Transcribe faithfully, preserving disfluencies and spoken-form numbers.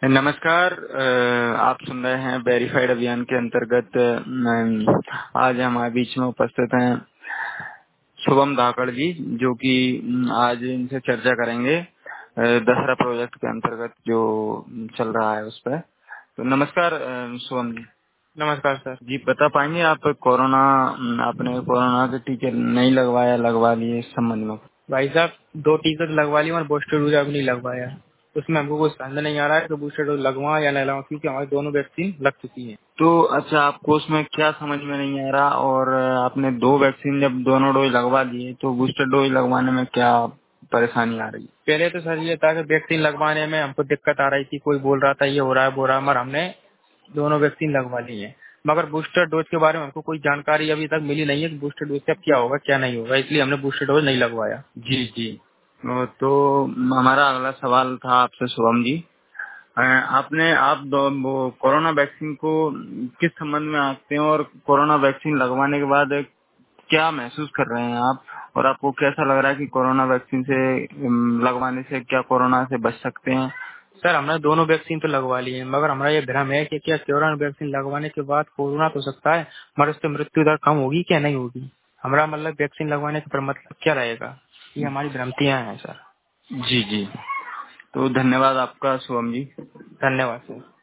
नमस्कार। अ, आप सुन रहे हैं वेरीफाइड अभियान के अंतर्गत अ, आज हमारे बीच में उपस्थित हैं शुभम धाकड़ जी, जो कि अम, आज इनसे चर्चा करेंगे अ, दशहरा प्रोजेक्ट के अंतर्गत जो अम, चल रहा है उस पर। तो नमस्कार अ, शुभम जी। नमस्कार सर। जी, बता पाएंगे आप कोरोना अम, आपने कोरोना के टीके नहीं लगवाया, लगवा लिए, इस संबंध में? भाई साहब, दो टीके तो लगवा लिए और बूस्टर डोज अभी नहीं लगवाया। उसमें हमको कुछ समझ नहीं आ रहा है कि बूस्टर डोज लगवाऊं या नहीं लगवाऊं, क्योंकि हमारी दोनों वैक्सीन लग चुकी हैं। तो अच्छा, आपको उसमें क्या समझ में नहीं आ रहा? और आपने दो वैक्सीन जब दोनों डोज लगवा दिए तो बूस्टर डोज लगवाने में क्या परेशानी आ रही है? पहले तो सर ये था कि वैक्सीन लगवाने में हमको दिक्कत आ रही थी, कोई बोल रहा था ये हो रहा है वो रहा है, मगर हमने दोनों वैक्सीन लगवा ली है। मगर बूस्टर डोज के बारे में हमको कोई जानकारी अभी तक मिली नहीं है कि बूस्टर डोज से अब क्या होगा क्या नहीं होगा, इसलिए हमने बूस्टर डोज नहीं लगवाया। जी जी। तो तो हमारा अगला सवाल था आपसे शुभम जी। अ, आपने आप दो- वो कोरोना वैक्सीन को किस संबंध में आंकते हैं, और कोरोना वैक्सीन लगवाने के बाद क्या महसूस कर रहे हैं आप, और आपको कैसा लग रहा है कि कोरोना वैक्सीन से अम, लगवाने से क्या कोरोना से बच सकते हैं? सर, हमने दोनों वैक्सीन तो लगवा ली है, मगर हमारा ये भ्रम है कि क्या कोरोना वैक्सीन लगवाने के बाद कोरोना तो हो सकता है, मगर उससे मृत्यु दर कम होगी क्या नहीं होगी। हमारा मतलब वैक्सीन लगवाने का मतलब क्या रहेगा, ये हमारी भ्रांतियां हैं सर। जी जी। तो धन्यवाद आपका शुभम जी। धन्यवाद सर।